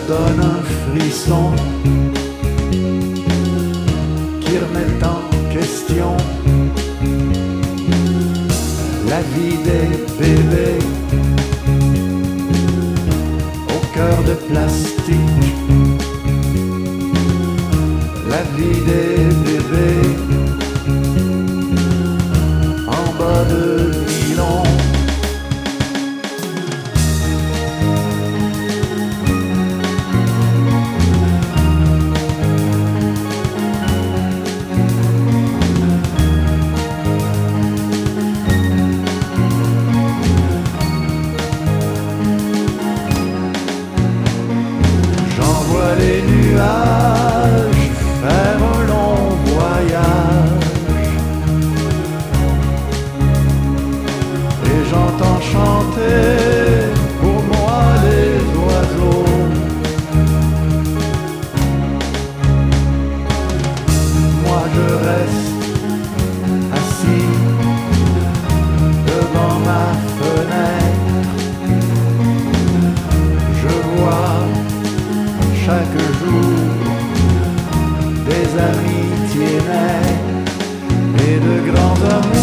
donne un frisson qui remet en question la vie des bébés au cœur de plastique, la vie des bébés en bas de nylon. Les nuages faire un long voyage et j'entends chanter pour moi les oiseaux. Moi je reste assis devant ma fenêtre, je vois chaque jour des amitiés naissent et de grands amours.